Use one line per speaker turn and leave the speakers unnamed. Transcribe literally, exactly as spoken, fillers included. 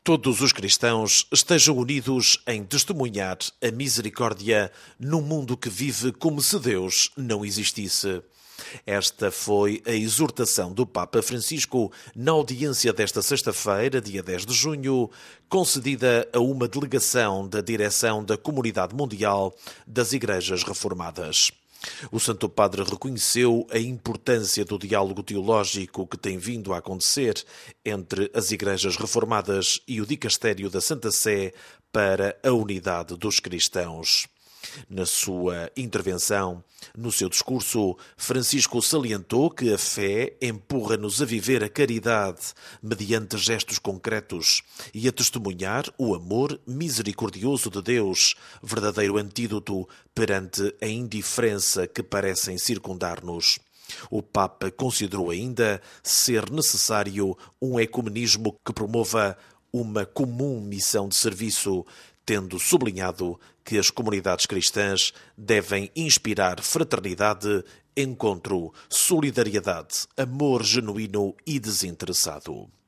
todos os cristãos estejam unidos em testemunhar a misericórdia num mundo que vive como se Deus não existisse. Esta foi a exortação do Papa Francisco na audiência desta sexta-feira, dia dez de junho, concedida a uma delegação da direção da Comunidade Mundial das Igrejas Reformadas. O Santo Padre reconheceu a importância do diálogo teológico que tem vindo a acontecer entre as Igrejas Reformadas e o Dicastério da Santa Sé para a unidade dos cristãos. Na sua intervenção, no seu discurso, Francisco salientou que a fé empurra-nos a viver a caridade mediante gestos concretos e a testemunhar o amor misericordioso de Deus, verdadeiro antídoto perante a indiferença que parecem circundar-nos. O Papa considerou ainda ser necessário um ecumenismo que promova uma comum missão de serviço, tendo sublinhado que as comunidades cristãs devem inspirar fraternidade, encontro, solidariedade, amor genuíno e desinteressado.